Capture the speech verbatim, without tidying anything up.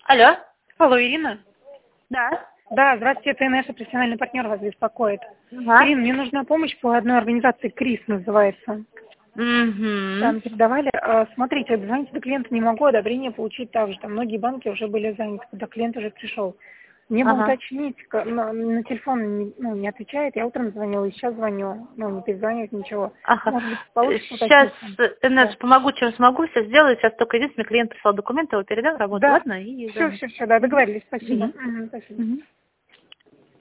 Алло. Алло, Ирина? Да. Да, здравствуйте, это наш профессиональный партнер вас беспокоит. Ага. Ирина, мне нужна помощь по одной организации, КРИС называется. Угу. Там передавали. А, смотрите, дозвониться до клиента не могу, одобрение получить также. Там многие банки уже были заняты, когда клиент уже пришел. Мне бы Ага. уточнить, к- на, на телефон не, ну, не отвечает, я утром звонила, и сейчас звоню, ну, не перезванивает ничего. Ага. Может быть, получится Сейчас, уточнить? Инесс, Да. помогу, чем смогу, сейчас сделаю. Сейчас только единственный клиент прислал документы, его передам, работу, Да. ладно? И Все, звоню. все, все, да, Угу. договорились, спасибо. Угу. Мгм, спасибо. Угу.